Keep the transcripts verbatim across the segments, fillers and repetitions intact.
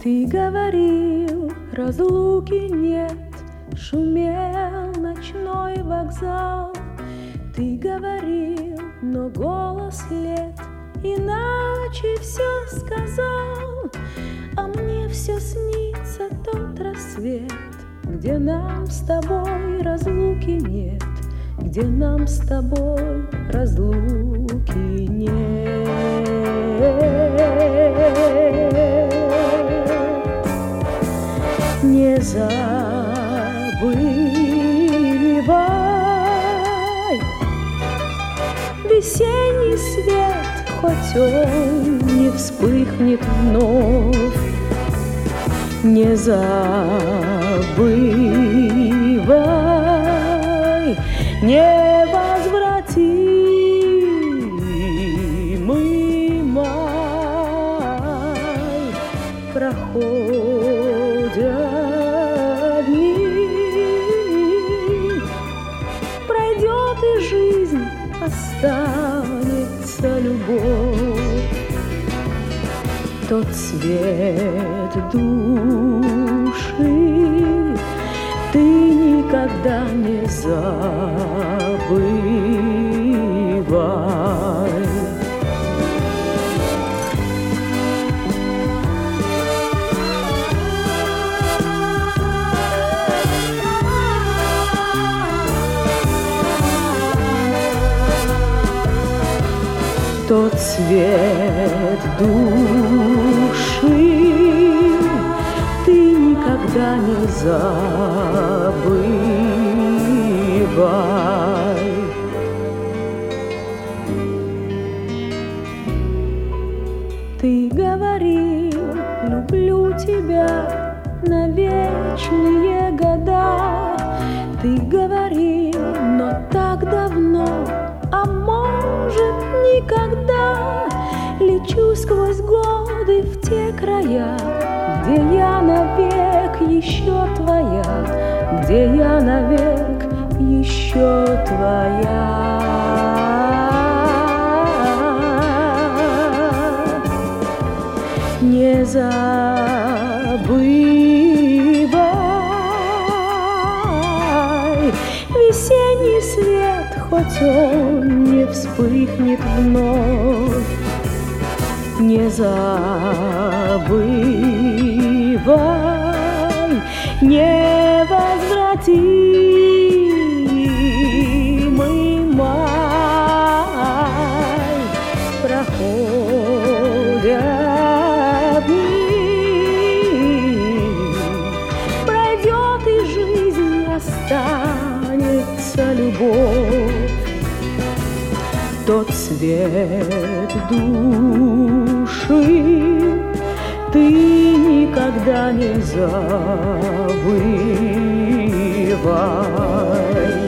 Ты говорил, разлуки нет, шумел ночной вокзал. Ты говорил, но голос лет иначе все сказал. А мне все снится тот рассвет, где нам с тобой разлуки нет, где нам с тобой разлуки нет. Не забывай весенний свет, хоть он не вспыхнет вновь. Не забывай невозвратимый май. Проходят дни, пройдет и жизнь, останется любовь. Тот свет души ты никогда не забывай. Тот свет души ты никогда не забывай. Ты говорил, люблю тебя на вечные года. Ты говорил, но так давно, а может никогда. Лечу сквозь годы в те края, где я навек еще твоя, где я навек еще твоя. Не забывай весенний свет, хоть он не вспыхнет вновь. Не забывай невозвратимый май. Проходят дни, пройдет и жизнь, останется любовь. Тот свет души ты никогда не забывай.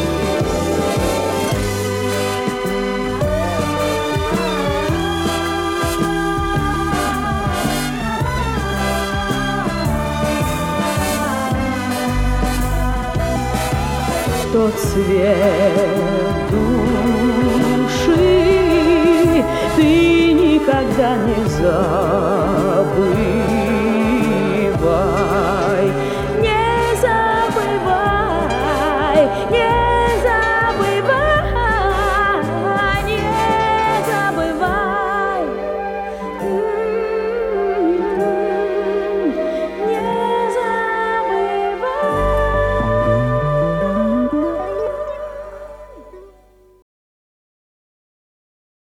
Тот свет души ты никогда не забывай.